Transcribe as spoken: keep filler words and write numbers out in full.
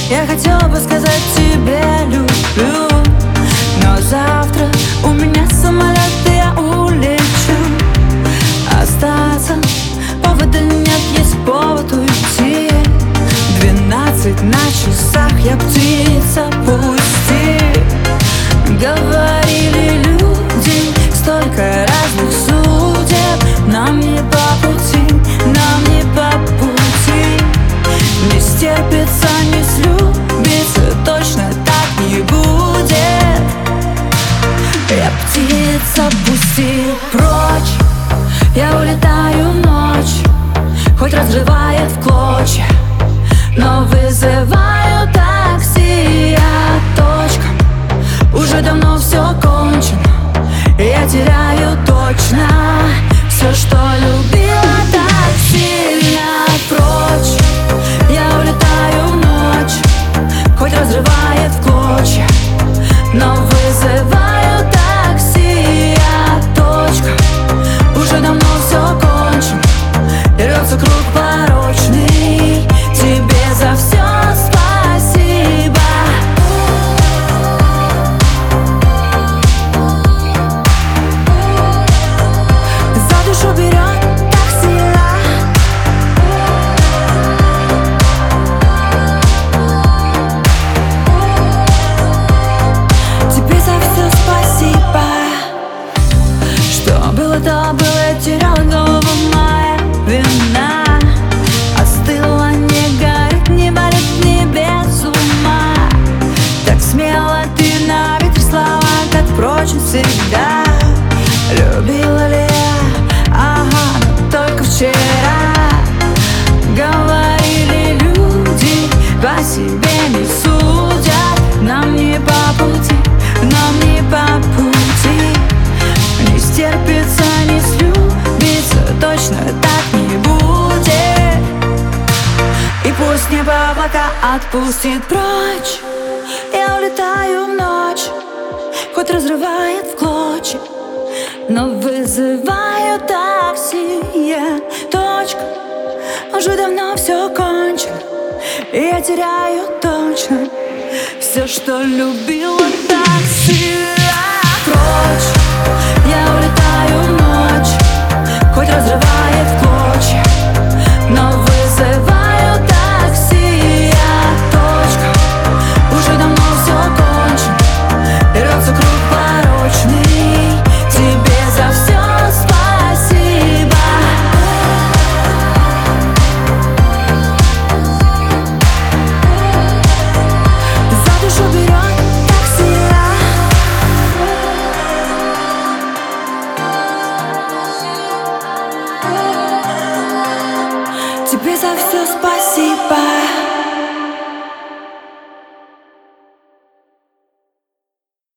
Я хотела бы сказать тебе люблю, но завтра у меня самолет, и я улечу. Остаться повода нет, есть повод уйти. Двенадцать на часах, я птица, пусти. Говорили люди, столько разных судеб. Нам не по пути, нам не по пути. Не стерпится, не слюбится, точно так не будет. Я птица, пусти прочь. Я улетаю в ночь, хоть разрывает в клочья, но вызываю такси. Я точка, уже давно все кончено. Я теряю точно все, что любила так сильно. Прочь, я улетаю в ночь, хоть разрывает в клочья, но вызываю такси. Я точка, уже давно все кончено. И рвется круг порочный. Тебе за все спасибо. За душу берет так сильно. Тебе за все спасибо. Что было, то было, я теряла голову, моя вина. Остыла, не горит, не болит, не без ума. Так смело ты на ветре слова, как впрочем всегда. Любила ли я? Ага, но только вчера. Говорили люди, по себе не судят. Нам не по пути, нам не по пути. Не стерпится, не слюбится, точно так не будет. И пусть небо облака отпустит прочь. Я улетаю в ночь, хоть разрывает в клочья, но вызываю такси. Я точка, уже давно все кончено. И я теряю точно все, что любила так сильно. Прочь, я улетаю в ночь, хоть разрывает в клочья, но вызываю такси. Я точка, уже давно все кончено. И рвется круг порочный. Тебе за все спасибо. За душу берет так сильно. Тебе за все спасибо.